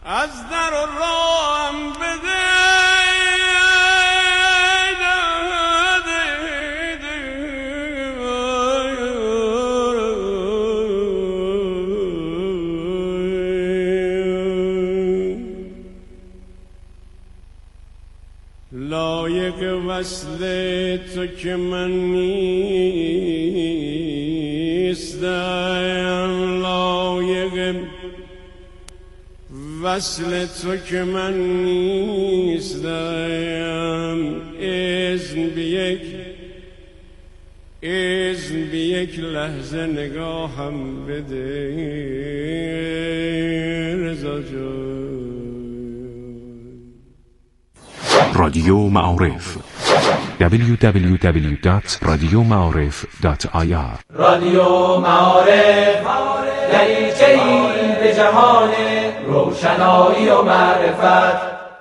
از در و رام بده لایق وصل تو که من نیستم، لایق وصل تو که من نیستم، اذن به یک لحظه نگاهم بده رضا جان. رادیو معارف www.radiomaarif.ir رادیو معارف دریچه‌ای به جهان روشنایی و معرفت.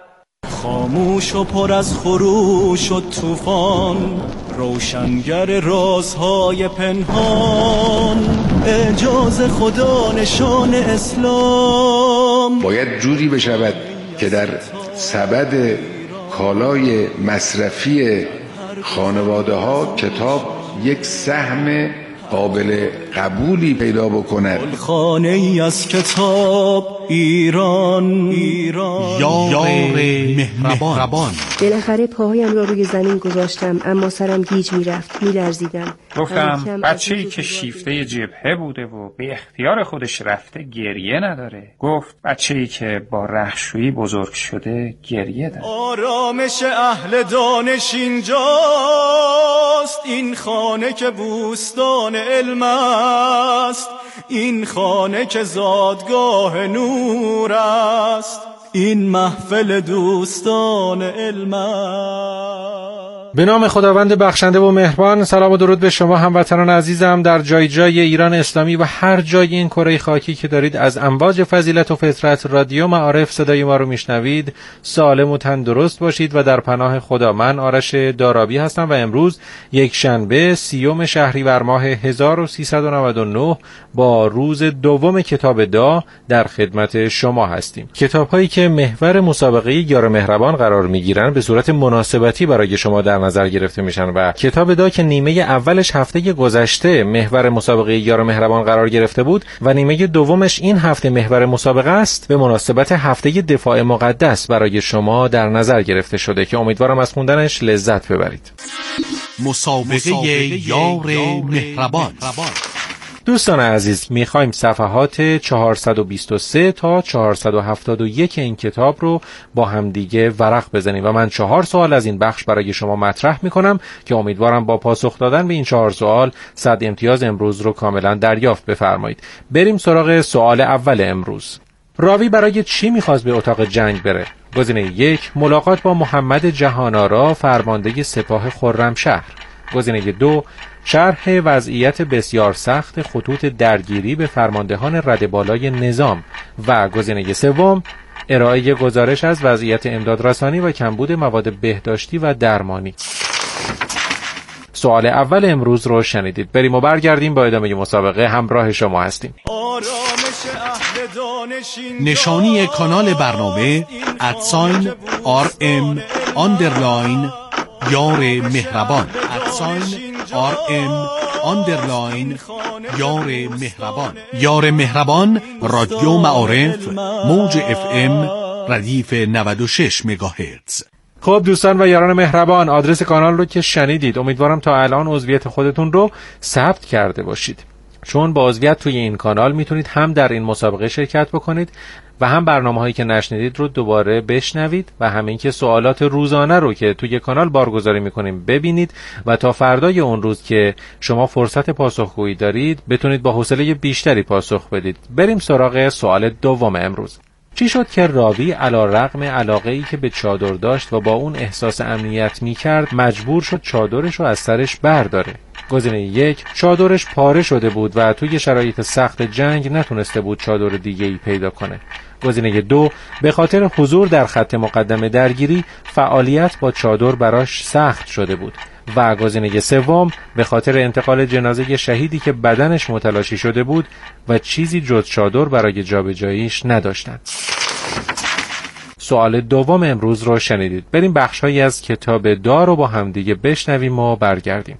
خاموش و پر از خروش و طوفان، روشنگر رازهای پنهان، اعجاز خدا نشان اسلام. باید جوری بشود که در سبد کالای مصرفی خانواده ها کتاب یک سهم قابل قبولی پیدا بکند. خانه ای از کتاب ایران یار مهربان. بالاخره پاهایم را روی زمین گذاشتم، اما سرم گیج میرفت، میلرزیدم. گفتم بچه‌ای که شیفته جبهه بوده و به اختیار خودش رفته گریه نداره. گفت بچه‌ای که با رهشویی بزرگ شده گریه داره. آرامش اهل دانش اینجاست، این خانه که بوستان علم است، این خانه که زادگاه نور است، این محفل دوستان علم است. به نام خداوند بخشنده و مهربان. سلام و درود به شما هموطنان عزیزم در جای جای ایران اسلامی و هر جای این کره خاکی که دارید از امواج فضیلت و فطرت رادیو معارف صدای ما رو میشنوید. سالم و تندرست باشید و در پناه خدا. من آرش دارابی هستم و امروز یک شنبه 30 شهریور ماه 1399 با روز دوم کتاب دا در خدمت شما هستیم. کتاب‌هایی که محور مسابقه یار مهربان قرار میگیرن به صورت مناسبتی برای شما در نظر گرفته میشن و کتاب دا که نیمه اولش هفته گذشته محور مسابقه یار مهربان قرار گرفته بود و نیمه دومش این هفته محور مسابقه است، به مناسبت هفته دفاع مقدس برای شما در نظر گرفته شده که امیدوارم از خوندنش لذت ببرید. مسابقه یار مهربان. دوستان عزیز، میخوایم صفحات 423 تا 471 این کتاب رو با همدیگه ورق بزنیم و من 4 سوال از این بخش برای شما مطرح میکنم که امیدوارم با پاسخ دادن به این 4 سوال 100 امتیاز امروز رو کاملا دریافت بفرمایید. بریم سراغ سوال اول امروز. راوی برای چی میخواست به اتاق جنگ بره؟ گزینه 1 ملاقات با محمد جهان‌آرا فرمانده سپاه خرمشهر. گزینه 2 شرح وضعیت بسیار سخت خطوط درگیری به فرماندهان رده بالای نظام. و گزینه 3 ارائه گزارش از وضعیت امدادرسانی و کمبود مواد بهداشتی و درمانی. سوال اول امروز رو شنیدید. بریم و برگردیم با ادامه مسابقه. همراه شما هستیم. نشانی کانال برنامه @RM_ یار مهربان @RM_ یار مهربان. یار مهربان رادیو معارف موج FM ردیف 96 مگاهرتز. خب دوستان و یاران مهربان، آدرس کانال رو که شنیدید امیدوارم تا الان عضویت خودتون رو ثبت کرده باشید، چون با عضویت توی این کانال میتونید هم در این مسابقه شرکت بکنید و هم برنامه‌هایی که نشنیدید رو دوباره بشنوید و همین که سوالات روزانه رو که توی کانال بارگذاری میکنیم ببینید و تا فردای اون روز که شما فرصت پاسخگویی دارید بتونید با حوصله بیشتری پاسخ بدید. بریم سراغ سوال دوم امروز. چی شد که راوی علیرغم علاقه‌ای که به چادر داشت و با اون احساس امنیت میکرد مجبور شد چادرش رو از سرش برداره؟ گزینه 1 چادرش پاره شده بود و توی شرایط سخت جنگ نتونسته بود چادر دیگه‌ای پیدا کنه. گزینه 2 به خاطر حضور در خط مقدم درگیری فعالیت با چادر براش سخت شده بود. و گزینه 3 به خاطر انتقال جنازه شهیدی که بدنش متلاشی شده بود و چیزی جز چادر برای جابجاییش نداشتند. سوال دوم امروز رو شنیدید. بریم بخش‌هایی از کتاب دا رو با همدیگه بشنویم و برگردیم.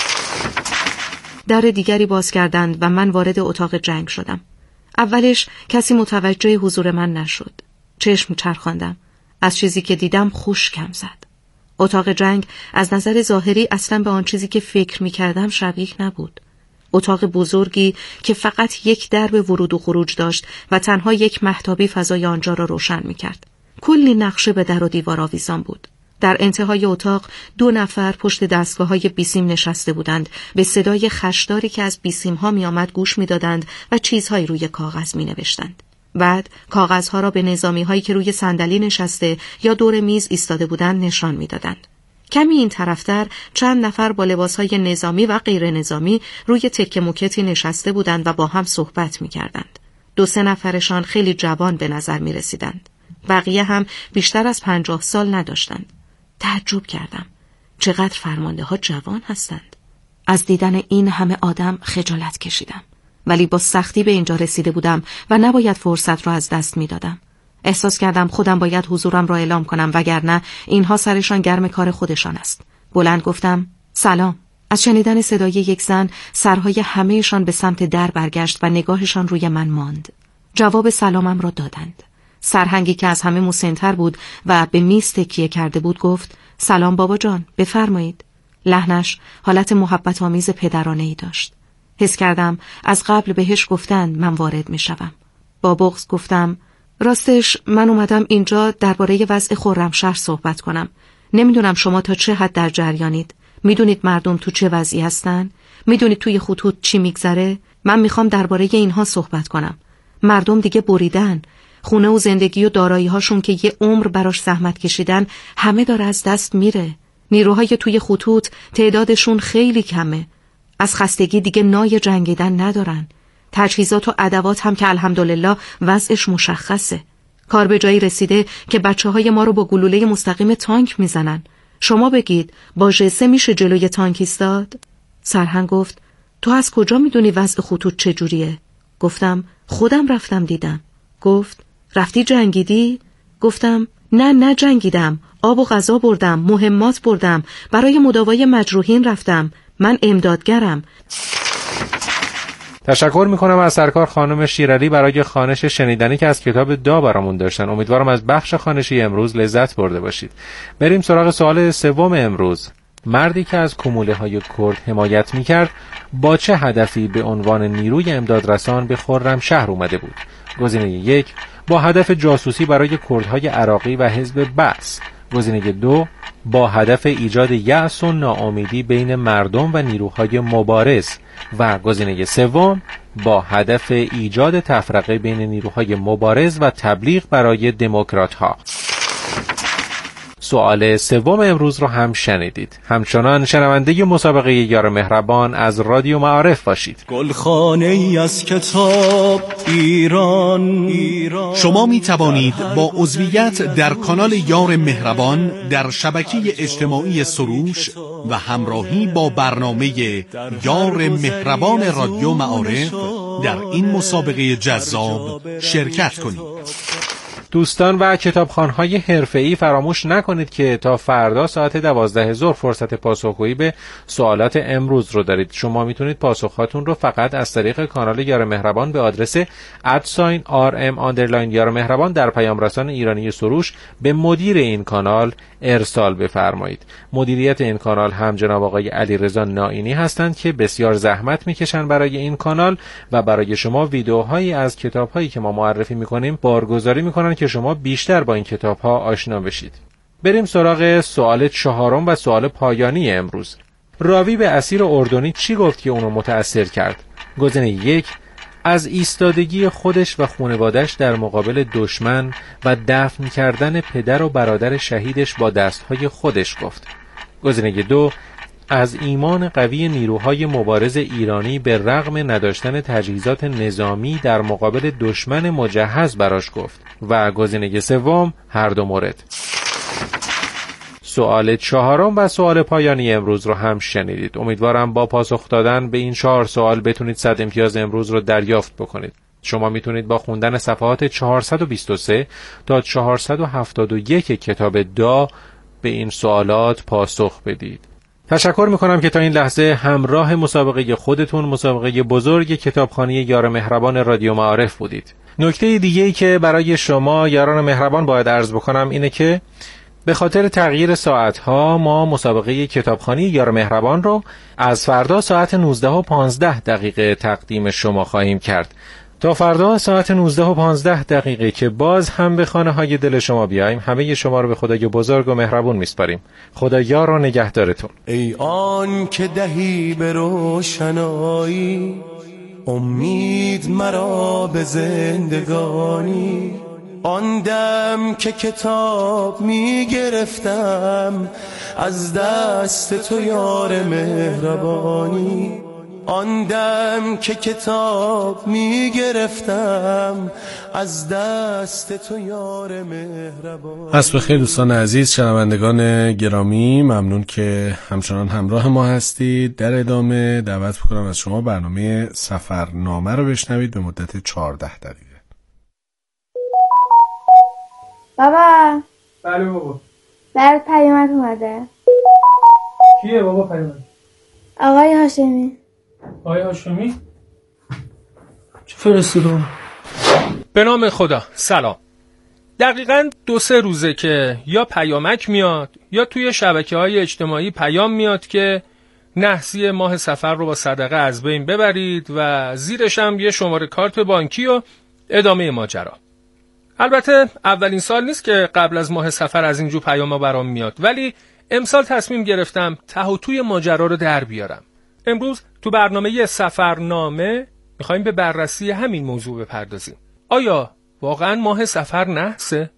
در دیگری باز کردند و من وارد اتاق جنگ شدم. اولش کسی متوجه حضور من نشد. چشم چرخاندم. از چیزی که دیدم خشکم زد. اتاق جنگ از نظر ظاهری اصلا به آن چیزی که فکر می کردم شبیه نبود. اتاق بزرگی که فقط یک درب ورود و خروج داشت و تنها یک مهتابی فضای آنجا را روشن می کرد. کلی نقشه به در و دیوار آویزان بود. در انتهای اتاق 2 نفر پشت دستگاه‌های بیسیم نشسته بودند. به صدای خشداری که از بیسیم‌ها می‌آمد گوش می‌دادند و چیزهایی روی کاغذ می‌نوشتند. بعد کاغذها را به نظامی‌هایی که روی صندلی نشسته یا دور میز ایستاده بودند نشان می‌دادند. کمی این طرفتر چند نفر با لباس‌های نظامی و غیر نظامی روی تکه موکتی نشسته بودند و با هم صحبت می‌کردند. 2-3 نفرشان خیلی جوان به نظر می‌رسیدند. بقیه هم بیشتر از 50 سال نداشتند. تعجب کردم. چقدر فرمانده ها جوان هستند. از دیدن این همه آدم خجالت کشیدم. ولی با سختی به اینجا رسیده بودم و نباید فرصت را از دست می دادم. احساس کردم خودم باید حضورم را اعلام کنم وگرنه اینها سرشان گرم کار خودشان است. بلند گفتم سلام. از شنیدن صدای یک زن سرهای همهشان به سمت در برگشت و نگاهشان روی من ماند. جواب سلامم را دادند. سرهنگی که از همه مسن‌تر بود و به میز تکیه کرده بود گفت سلام بابا جان، بفرمایید. لحنش حالت محبت آمیز پدرانه‌ای داشت. حس کردم از قبل بهش گفتند من وارد می شوم. با بغض گفتم راستش من اومدم اینجا درباره وضع خرمشهر صحبت کنم. نمیدونم شما تا چه حد در جریانید. میدونید مردم تو چه وضعی هستن؟ میدونید توی خطوط چی میگذره؟ من میخوام درباره اینها صحبت کنم. مردم دیگه بریدن. خونه و زندگی و دارایی هاشون که یه عمر براش زحمت کشیدن همه داره از دست میره. نیروهای توی خطوط تعدادشون خیلی کمه. از خستگی دیگه نای جنگیدن ندارن. تجهیزات و ادوات هم که الحمدلله وضعش مشخصه. کار به جایی رسیده که بچه‌های ما رو با گلوله مستقیم تانک میزنن. شما بگید با ژسه میشه جلوی تانک ایستاد؟ سرهنگ گفت تو از کجا میدونی وضع خطوط چجوریه؟ گفتم خودم رفتم دیدم. گفت رفتی جنگیدی؟ گفتم نه جنگیدم. آب و غذا بردم، مهمات بردم، برای مداوای مجروحین رفتم. من امدادگرم. تشکر میکنم از سرکار خانم شیرعلی برای خوانش شنیدنی که از کتاب دا برامون داشتن. امیدوارم از بخش خوانشی امروز لذت برده باشید. بریم سراغ سوال سوم امروز. مردی که از کوموله های کرد حمایت میکرد با چه هدفی به عنوان نیروی امدادرسان به خرمشهر اومده بود؟ گزینه 1 با هدف جاسوسی برای کردهای عراقی و حزب بعث. گزینه 2 با هدف ایجاد یأس و ناامیدی بین مردم و نیروهای مبارز. و گزینه 3 با هدف ایجاد تفرقه بین نیروهای مبارز و تبلیغ برای دموکرات‌ها. سوال سوم امروز رو هم شنیدید. همچنان شنونده مسابقه یار مهربان از رادیو معارف باشید. گلخانه ای از کتاب ایران. شما می توانید با عضویت در کانال یار مهربان در شبکه اجتماعی سروش و همراهی با برنامه یار مهربان رادیو معارف در این مسابقه جذاب شرکت کنید. دوستان و کتابخوان‌های حرفه‌ای فراموش نکنید که تا فردا ساعت 12 ظهر فرصت پاسخگویی به سوالات امروز رو دارید. شما میتونید پاسخاتون رو فقط از طریق کانال یار مهربان به آدرس @rm_ یار مهربان در پیام رسان ایرانی سروش به مدیر این کانال ارسال بفرمایید. مدیریت این کانال هم جناب آقای علیرضا نائینی هستند که بسیار زحمت میکشن برای این کانال و برای شما ویدیوهایی از کتاب‌هایی که ما معرفی میکنیم بارگذاری میکنن که شما بیشتر با این کتاب‌ها آشنا بشید. بریم سراغ سوال 4 و سوال پایانی امروز. راوی به اسیر اردنی چی گفت که اونو متأثر کرد؟ گزینه 1 از ایستادگی خودش و خانواده‌اش در مقابل دشمن و دفن کردن پدر و برادر شهیدش با دستهای خودش گفت. گزینه 2 از ایمان قوی نیروهای مبارز ایرانی به رغم نداشتن تجهیزات نظامی در مقابل دشمن مجهز براش گفت. و گزینه 3 هر دو مورد. سوال 4 و سوال پایانی امروز رو هم شنیدید. امیدوارم با پاسخ دادن به این 4 سوال بتونید 100 امتیاز امروز رو دریافت بکنید. شما میتونید با خوندن صفحات 423 تا 471 کتاب دا به این سوالات پاسخ بدید. تشکر میکنم که تا این لحظه همراه مسابقه خودتون، مسابقه بزرگ کتابخانه یار مهربان رادیو معارف بودید. نکته دیگه‌ای که برای شما یاران مهربان باید عرض بکنم اینه که به خاطر تغییر ساعتها ما مسابقه کتابخانه یار مهربان رو از فردا ساعت 19:15 تقدیم شما خواهیم کرد. تا فردا ساعت 19:15 که باز هم به خانه های دل شما بیاییم، همه شما رو به خدای بزرگ و مهربون میسپاریم. خدا یار و نگهدارتون. ای آن که دهی به روشنایی، امید مرا به زندگانی. آن دم که کتاب می گرفتم از دست تو یار مهربانی. آن دم که کتاب می گرفتم از دست تو یار مهربانی. عصر بخیر دوستان عزیز، شنوندگان گرامی، ممنون که همچنان همراه ما هستید. در ادامه دعوت می‌کنم از شما برنامه سفرنامه رو بشنوید به مدت 14 دقیقه. بابا. بله بابا. برات پیامک اومده. کیه بابا پیامک؟ آقای هاشمی. آقای هاشمی؟ چه فرستیدم؟ به نام خدا. سلام. دقیقاً 2-3 روزه که یا پیامک میاد یا توی شبکه‌های اجتماعی پیام میاد که نحسی ماه سفر رو با صدقه از بین ببرید و زیرش هم یه شماره کارت بانکی و ادامه ماجرا. البته اولین سال نیست که قبل از ماه سفر از اینجور پیاما برام میاد، ولی امسال تصمیم گرفتم ته و توی ماجرا رو در بیارم. امروز تو برنامه سفرنامه میخوایم به بررسی همین موضوع بپردازیم. آیا واقعا ماه سفر نحسه؟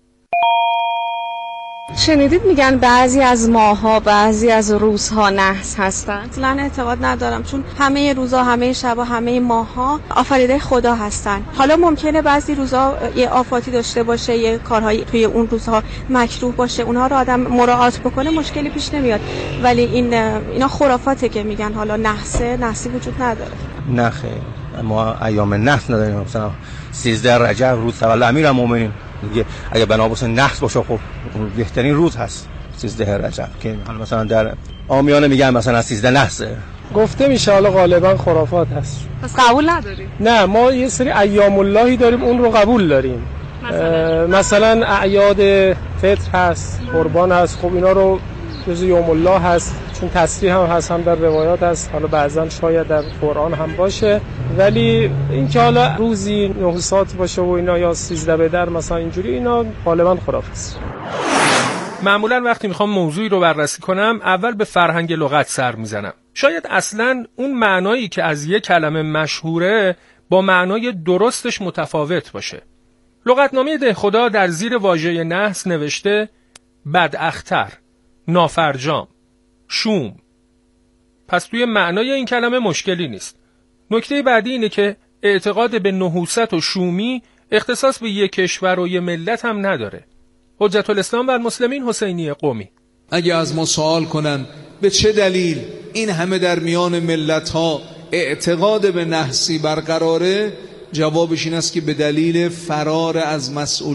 شنیدید میگن بعضی از ماه‌ها بعضی از روزها نحس هستن؟ اصلا اعتقاد ندارم، چون همه روزها، همه شب‌ها، همه ماه‌ها آفریده خدا هستن. حالا ممکنه بعضی روزها یه آفاتی داشته باشه، یه کارهایی توی اون روزها مکروه باشه، اونها رو آدم مراعات بکنه مشکلی پیش نمیاد، ولی اینا خرافاته که میگن حالا نحسی وجود نداره. نه خیر، ما ایام نحس نداریم. مثلا 13 رجب روز تولد امیرالمومنین دیگه، اگه بنا باشه نحس باشه خب بهترین روز هست 13 رجب، که حالا مثلا در عامیانه میگن مثلا 13 نحسه گفته میشه، حالا غالبا خرافات هست. پس قبول نداری؟ نه، ما یه سری ایام اللهی داریم، اون رو قبول داریم. مثلا اعیاد فطر هست، قربان هست، خب اینا رو جز یوم الله هست، چون تصریح هم هست، هم در روایات هست، حالا بعضا شاید در قرآن هم باشه. ولی اینکه حالا روزی نحوست باشه و اینا یا 13 به در مثلا اینجوری، اینا غالبا خرافه است. معمولا وقتی میخوام موضوعی رو بررسی کنم اول به فرهنگ لغت سر میزنم. شاید اصلا اون معنایی که از یک کلمه مشهوره با معنای درستش متفاوت باشه. لغتنامه دهخدا در زیر واژه نحس نوشته بداختر، نافرجام، شوم. پس توی معنای این کلمه مشکلی نیست. نکته بعدی اینه که اعتقاد به نحوست و شومی اختصاص به یک کشور و یک ملت هم نداره. حجت الاسلام و المسلمین حسینی قمی: اگه از ما سوال کنن به چه دلیل این همه در میان ملت ها اعتقاد به نحسی برقراره، جوابش این است که به دلیل فرار از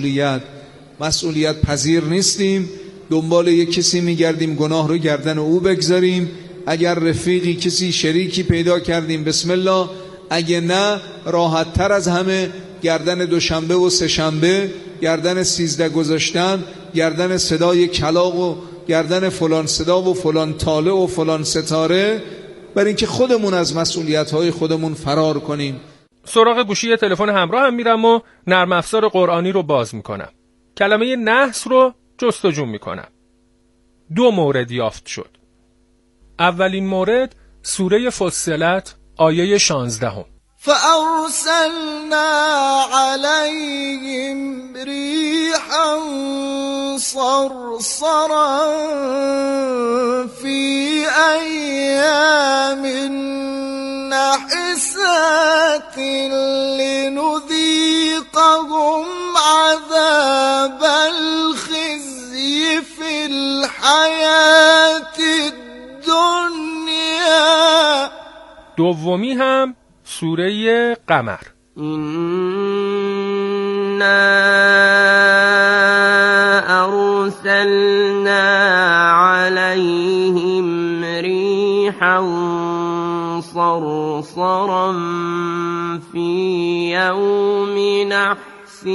مسئولیت پذیر نیستیم، دنبال یک کسی میگردیم گناه رو گردن او بگذاریم. اگر رفیقی، کسی شریکی پیدا کردیم بسم الله، اگه نه راحت تر از همه گردن دوشنبه و سه‌شنبه، گردن 13 گذاشتن، گردن صدای کلاغ و گردن فلان صدا و فلان طالع و فلان ستاره، برای اینکه خودمون از مسئولیت‌های خودمون فرار کنیم. سراغ گوشی تلفن همراه هم میرم و نرم افزار قرآنی رو باز میکنم. کلمه نحس رو جستجو میکنم. 2 مورد یافت شد. اولین مورد سوره فصلت آیه 16. فأرسلنا عليهم ريحا صرصرا في أيام نحسات لنذيقهم عذاب الخزي في الحياة الدنيا. دومی هم سوره قمر إنا أرسلنا عليهم ريحا صرصرا في يوم نحس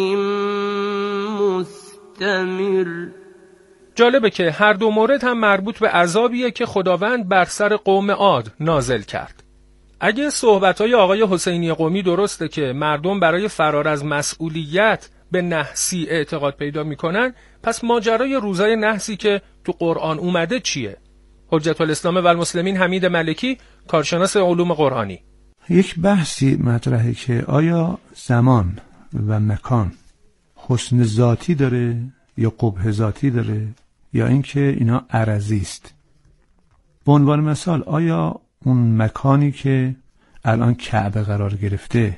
مستمر. جالبه که هر دو مورد هم مربوط به عذابیه که خداوند بر سر قوم عاد نازل کرد. اگه صحبت‌های آقای حسینی قمی درسته که مردم برای فرار از مسئولیت به نحسی اعتقاد پیدا میکنن، پس ماجرای روزای نحسی که تو قرآن اومده چیه؟ حجت الاسلام و المسلمین حمید ملکی، کارشناس علوم قرآنی. یک بحثی مطرحه که آیا زمان و مکان حسن ذاتی داره یا قبح ذاتی داره یا اینکه اینا عرضی است. به عنوان مثال آیا اون مکانی که الان کعبه قرار گرفته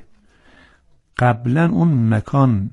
قبلا اون مکان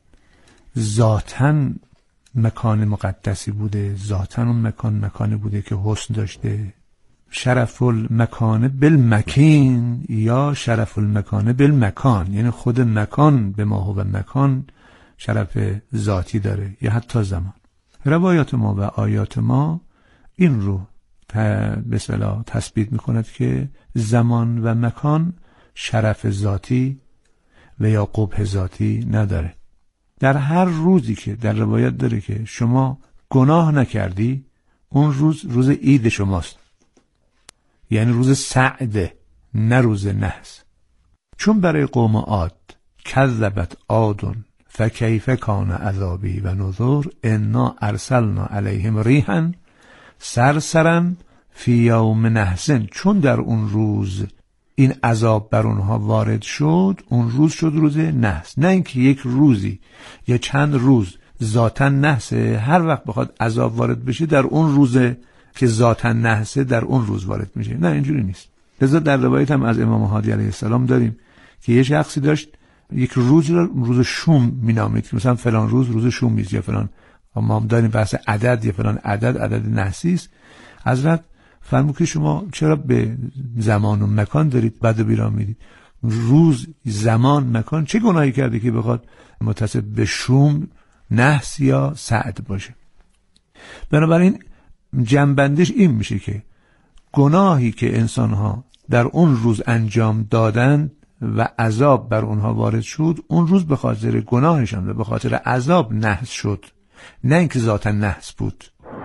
ذاتاً مکان مقدسی بوده، ذاتاً اون مکانی بوده که حسن داشته؟ شرف المکان بالمکین یا شرف المکان بالمکان، یعنی خود مکان به ما و مکان شرف ذاتی داره یا حتی زمان. روایات ما و آیات ما این رو به اصطلاح تثبیت میکند که زمان و مکان شرف ذاتی و یا قبح ذاتی نداره. در هر روزی که در روایت داره که شما گناه نکردی، اون روز عید شماست، یعنی روز سعده نه روز نحس. چون برای قوم عاد کذبت عاد فکیف کان عذابی و نذر انا ارسلنا علیهم ریحا صرصرا فی یوم نحس، چون در اون روز این عذاب بر اونها وارد شد، اون روز شد روز نحس. نه اینکه یک روزی یا چند روز ذاتاً نحسه، هر وقت بخواد عذاب وارد بشه در اون روز که ذاتاً نحسه در اون روز وارد میشه. نه اینجوری نیست. لذا در روایت هم از امام هادی علیه السلام داریم که یه شخصی داشت یک روز رو روز شوم مینامید که مثلا فلان روز شوم میز یا فلان، ما هم داریم بحث عدد یا فلان عدد نحسی است. حضرت فرمود که شما چرا به زمان و مکان دارید بد و بیرا میدید؟ روز، زمان، مکان چه گناهی کرده که بخواد متصل به شوم، نحس یا سعد باشه؟ بنابراین جنبندش این میشه که گناهی که انسانها در اون روز انجام دادند و عذاب بر اونها وارد شد، اون روز به خاطر گناهشان و به خاطر عذاب نحس شد، نه اینکه ذاتاً نحس بود.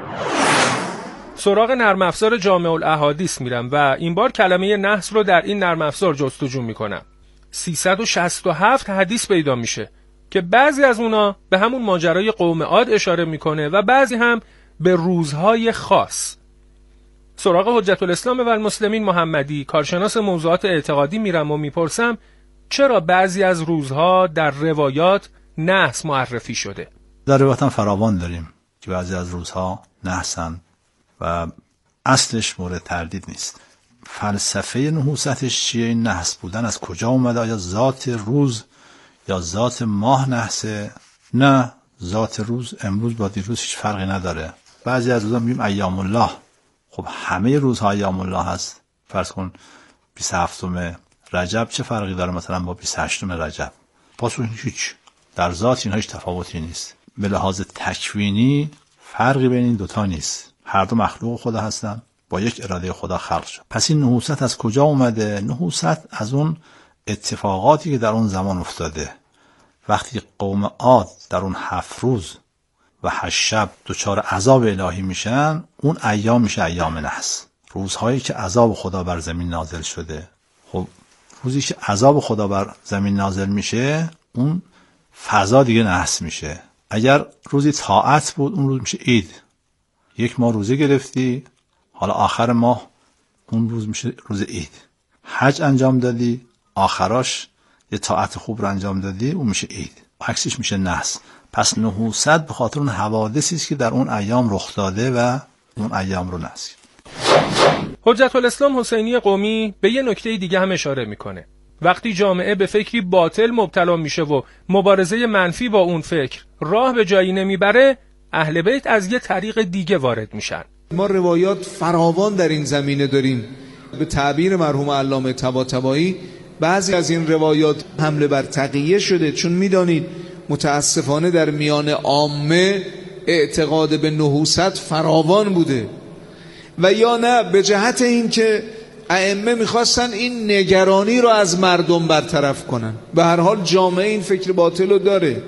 سراغ نرم افزار جامع الاحادیث میرم و این بار کلمه نحس رو در این نرم افزار جستجو میکنم. 367 حدیث پیدا میشه که بعضی از اونا به همون ماجرای قوم عاد اشاره میکنه و بعضی هم به روزهای خاص. سراغ حجت الاسلام و المسلمین محمدی، کارشناس موضوعات اعتقادی میرم و میپرسم چرا بعضی از روزها در روایات نحس معرفی شده؟ در روایات هم فراوان داریم که بعضی از روزها نحسن و اصلش مورد تردید نیست. فلسفه نحوستش چیه؟ این نحس بودن از کجا اومده؟ آیا ذات روز یا ذات ماه نحسه؟ نه، ذات روز امروز با دیروز هیچ فرقی نداره. بعضی از روزها میگیم ایام الله، خب همه روزها ایام الله هست. فرض کن 27 رجب چه فرقی داره مثلا با 28 رجب؟ پاسخ هیچ، در ذات اینها هیچ تفاوتی نیست. به لحاظ تکوینی فرقی بین این دوتا نیست، هر دو مخلوق خدا هستن، با یک اراده خدا خلق شد. پس این نحوست از کجا اومده؟ نحوست از اون اتفاقاتی که در اون زمان افتاده. وقتی قوم عاد در اون 7 روز و 8 شب دچار عذاب الهی میشن، اون ایام میشه ایام نحس، روزهایی که عذاب خدا بر زمین نازل شده. خب روزی که عذاب خدا بر زمین نازل میشه، اون فضا دیگه نحس میشه. اگر روزی طاعت بود، اون روز میشه عید. یک ماه روزه گرفتی، حالا آخر ماه اون روز میشه روز عید. حج انجام دادی، آخراش یه طاعت خوب رو انجام دادی، اون میشه عید. عکسش میشه نحس. پس نحوست به خاطر اون حوادثی است که در اون ایام رخ داده و اون ایام رو نحس. حجت الاسلام حسینی قمی به یه نکته دیگه هم اشاره میکنه. وقتی جامعه به فکری باطل مبتلا میشه و مبارزه منفی با اون فکر راه به جایی نمیبره، اهل بیت از یه طریق دیگه وارد میشن. ما روایات فراوان در این زمینه داریم. به تعبیر مرحوم علامه طباطبایی بعضی از این روایات حمله بر تقیه شده، چون میدانید متاسفانه در میان عامه اعتقاد به نحوست فراوان بوده، و یا نه به جهت این که ائمه میخواستن این نگرانی رو از مردم برطرف کنن. به هر حال جامعه این فکر باطل رو داره،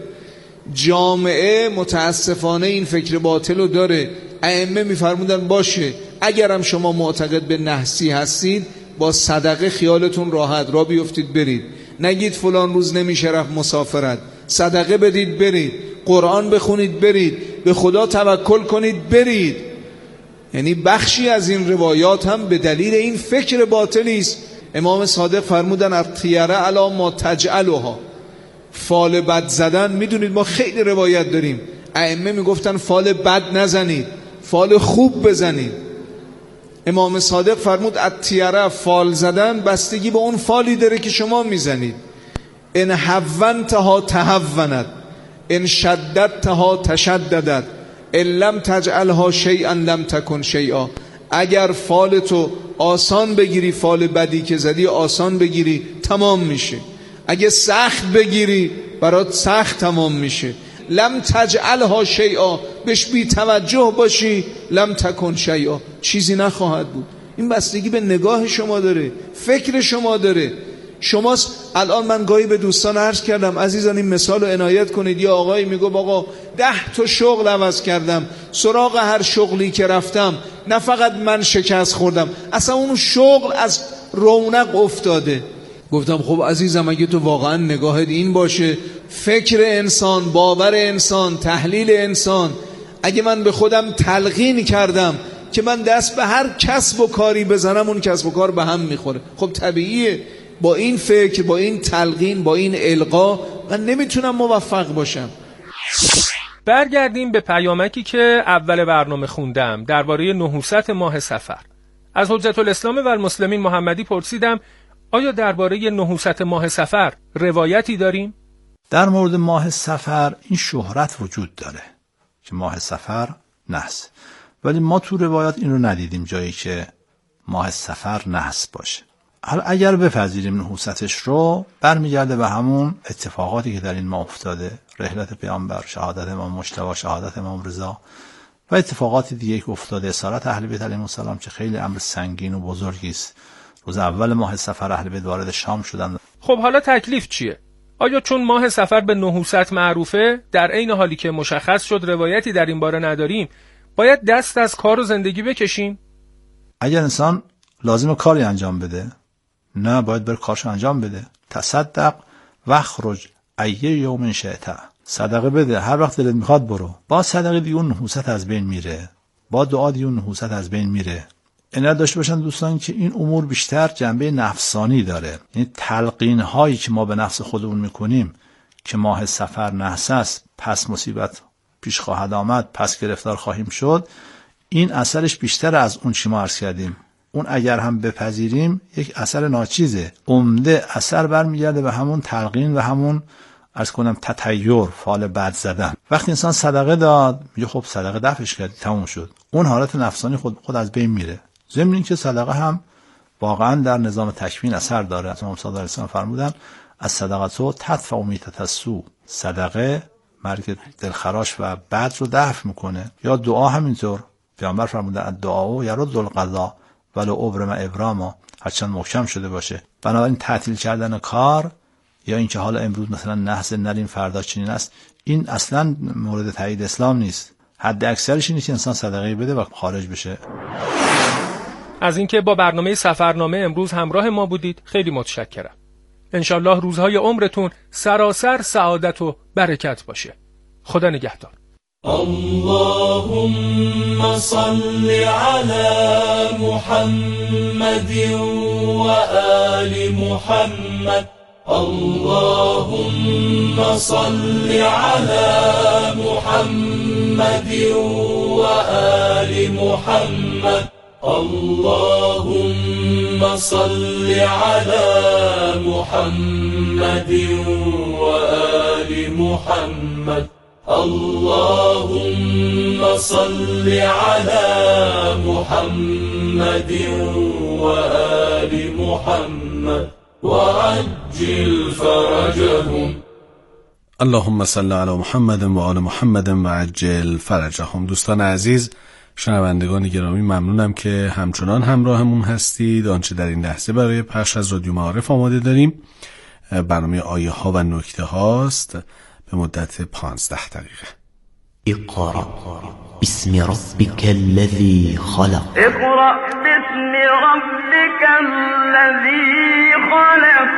جامعه متاسفانه این فکر باطل رو داره. ائمه میفرمودن باشه اگرم شما معتقد به نحسی هستید با صدقه خیالتون راحت، را بیفتید برید، نگید فلان روز نمیشه رفت مسافرت، صدقه بدید برید، قرآن بخونید برید، به خدا توکل کنید برید. یعنی بخشی از این روایات هم به دلیل این فکر باطلی است. امام صادق فرمودن الطیره علی ما تجعلها، فال بد زدن. میدونید ما خیلی روایت داریم ائمه میگفتن فال بد نزنید، فال خوب بزنید. امام صادق فرمود الطیره، فال زدن بستگی به اون فالی داره که شما میزنید. ان هونتها تهونت، ان شددتها تشددت، ان لم تجعلها شیئا لم تکن شیئا. اگر فالتو آسان بگیری، فال بدی که زدی آسان بگیری تمام میشه، اگه سخت بگیری برات سخت تمام میشه. لم تجعلها شیئا، بهش بی توجه باشی، لم تکن شیئا، چیزی نخواهد بود. این بستگی به نگاه شما داره، فکر شما داره. شماست. الان من گاهی به دوستان عرض کردم عزیزان این مثال رو عنایت کنید. یا آقایی میگه آقا 10 تا شغل عوض کردم، سراغ هر شغلی که رفتم نه فقط من شکست خوردم، اصلا اون شغل از رونق افتاده. گفتم خب عزیزم اگه تو واقعا نگاهت این باشه، فکر انسان، باور انسان، تحلیل انسان، اگه من به خودم تلقین کردم که من دست به هر کسب و کاری بزنم اون کسب و کار به هم میخوره، خب طبیعیه با این فکر، با این تلقین، با این القا من نمیتونم موفق باشم. برگردیم به پیامکی که اول برنامه خوندم درباره نحوست ماه صفر. از حجت الاسلام و المسلمین محمدی پرسیدم آیا درباره نحوست ماه صفر روایتی داریم؟ در مورد ماه صفر این شهرت وجود داره که ماه صفر نحس، ولی ما تو روایات این رو ندیدیم جایی که ماه صفر نحس باشه. حالا اگر بپذیریم نحوستش رو، برمیگرده به همون اتفاقاتی که در این ماه افتاده، رحلت پیامبر، شهادت امام مجتبی، شهادت امام رضا و اتفاقات دیگه که افتاده، اسارت اهل بیت علیهم السلام که خیلی امر سنگین و بزرگی است. روز اول ماه صفر اهل بیت وارد شام شدند. خب حالا تکلیف چیه؟ آیا چون ماه صفر به نحوست معروفه، در عین حالی که مشخص شد روایتی در این باره نداریم، باید دست از کار و زندگی بکشیم؟ اگر انسان لازم کاری انجام بده، نه باید بر کارش انجام بده. تصدق وخرج ایه یوم شئت، صدقه بده هر وقت دلت میخواد برو. با صدقه دیگه اون نحوست از بین میره، با دعا دیگه اون نحوست از بین میره. اینا داشته باشن دوستان که این امور بیشتر جنبه نفسانی داره، یعنی تلقین هایی که ما به نفس خودمون میکنیم که ماه صفر نحس است، پس مصیبت پیش خواهد آمد، پس گرفتار خواهیم شد، این اثرش بیشتر از اون چی ما عرض کردیم. اون اگر هم بپذیریم یک اثر ناچیزه، عمده اثر برمیگرده به همون تلقین و همون عرض کنم تطیر، فال بد زدن. وقتی انسان صدقه داد میگه خب صدقه دفعش کردی تموم شد، اون حالت نفسانی خود از بین میره. ضمن اینکه صدقه هم واقعا در نظام تکوین اثر داره. امام صادق علیه السلام فرمودن از صدقه تدفع میتة السوء، صدقه مرگ دلخراش و بد رو دفع میکنه. یا دعا همینطور، پیامبر فرمودن الدعاء یرد القضا ولو ابرم ابراما، هرچند محکم شده باشه. بنابراین تعطیل کردن کار یا اینکه حالا امروز مثلا نحس نریم فردا چنین است، این اصلا مورد تایید اسلام نیست. حد اکثرش اینه که انسان صدقه بده و خارج بشه. از اینکه با برنامه سفرنامه امروز همراه ما بودید خیلی متشکرم. انشالله روزهای عمرتون سراسر سعادت و برکت باشه. خدا نگهدار. اللهم صل على محمد وآل محمد. اللهم صل على محمد وآل محمد. اللهم صل على محمد وآل محمد. اللهم صل على محمد وآل محمد. وعجل فرجهم. اللهم صل علی محمد و آل محمد و عجل فرجهم. دوستان عزیز، شنوندگان گرامی، ممنونم که همچنان همراهمون هستید. آنچه در این لحظه برای پخش از رادیو معارف آماده داریم برنامه آیه ها و نکته هاست به مدت 15 دقیقه. اقرأ باسم ربك الذي خلق. اقرأ باسم ربك الذي خلق.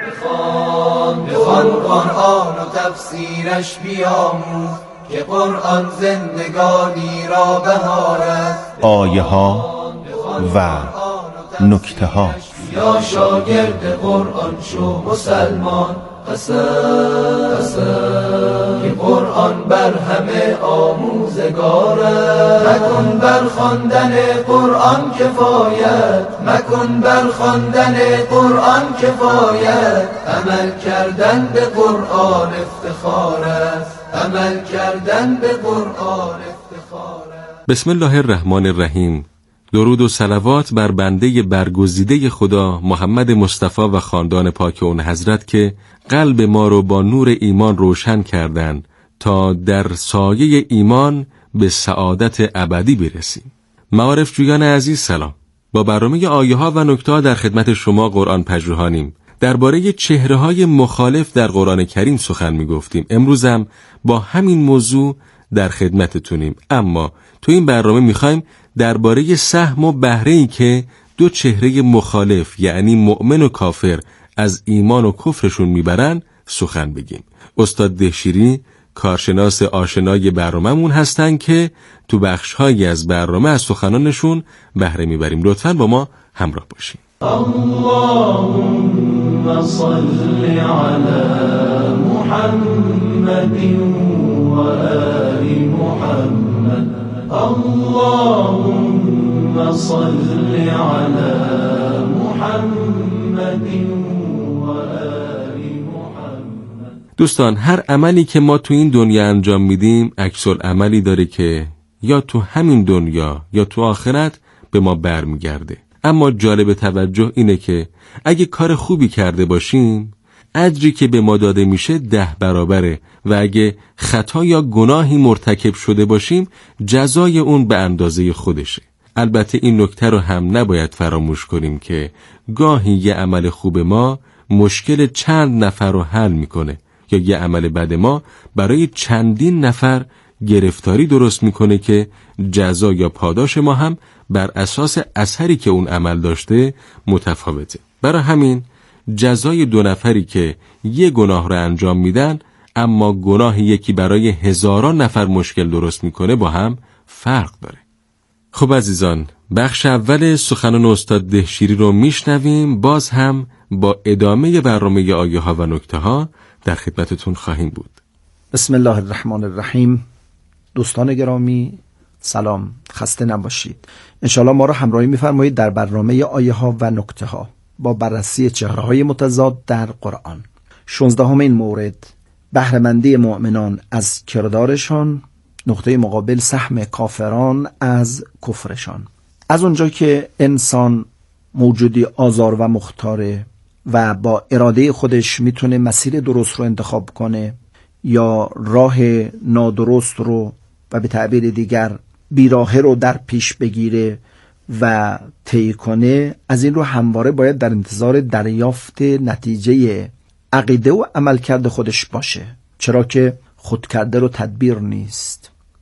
بخوان قرآن و تفسیرش بیاموز که قرآن زندگانی را بهار است. آیه ها و نکته ها. یا شاگرد قرآن شو مسلمان، قسم که قرآن بر همه آموزگار است. مکن بر خواندن قرآن کفایت، مکن بر خواندن قرآن کفایت. عمل کردن به قرآن افتخار است، عمل کردن به قرآن افتخار است. بسم الله الرحمن الرحیم. درود و صلوات بر بنده برگزیده خدا محمد مصطفی و خاندان پاک اون حضرت که قلب ما رو با نور ایمان روشن کردن تا در سایه ایمان به سعادت ابدی برسیم. معارف جویان عزیز سلام. با برنامه آیه ها و نکته ها در خدمت شما قرآن پژوهانیم. درباره چهره‌های مخالف در قرآن کریم سخن می‌گفتیم. امروز هم با همین موضوع در خدمتتونیم، اما تو این برنامه می‌خوایم درباره سهم و بهره‌ای که دو چهره مخالف یعنی مؤمن و کافر از ایمان و کفرشون میبرن سخن بگیم. استاد دهشیری کارشناس آشنای برنامه‌مون هستن که تو بخش‌هایی از برنامه از سخنانشون بهره میبریم. لطفاً با ما همراه باشین. اللهم صل علی محمد و آل محمد. اللهم صل علی محمد و آل محمد. دوستان، هر عملی که ما تو این دنیا انجام میدیم عکس العملی داره که یا تو همین دنیا یا تو آخرت به ما برمیگرده. اما جالب توجه اینه که اگه کار خوبی کرده باشیم اجری که به ما داده میشه 10 برابره و اگه خطا یا گناهی مرتکب شده باشیم جزای اون به اندازه خودشه. البته این نکته رو هم نباید فراموش کنیم که گاهی یه عمل خوب ما مشکل چند نفر رو حل میکنه یا یه عمل بد ما برای چندین نفر گرفتاری درست میکنه که جزا یا پاداش ما هم بر اساس اثری که اون عمل داشته متفاوته. برای همین جزای 2 نفری که یه گناه رو انجام میدن اما گناه یکی برای هزاران نفر مشکل درست میکنه با هم فرق داره. خب عزیزان، بخش اول سخنان استاد دهشیری رو میشنویم. باز هم با ادامه برنامه آیه ها و نکته ها در خدمتتون خواهیم بود. بسم الله الرحمن الرحیم. دوستان گرامی سلام، خسته نباشید. انشاءالله ما را همراهی می‌فرمایید در برنامه آیه ها و نکته ها با بررسی چهره‌های متضاد در قرآن. 16 این مورد، بهره‌مندی مؤمنان از کردارشان، نقطه مقابل سهم کافران از کفرشان. از اونجا که انسان موجودی آزار و مختاره و با اراده خودش میتونه مسیر درست رو انتخاب کنه یا راه نادرست رو و به تعبیر دیگر بیراهه رو در پیش بگیره و طی کنه، از این رو همواره باید در انتظار دریافت نتیجه عقیده و عملکرد خودش باشه، چرا که خودکرده رو تدبیر نیست.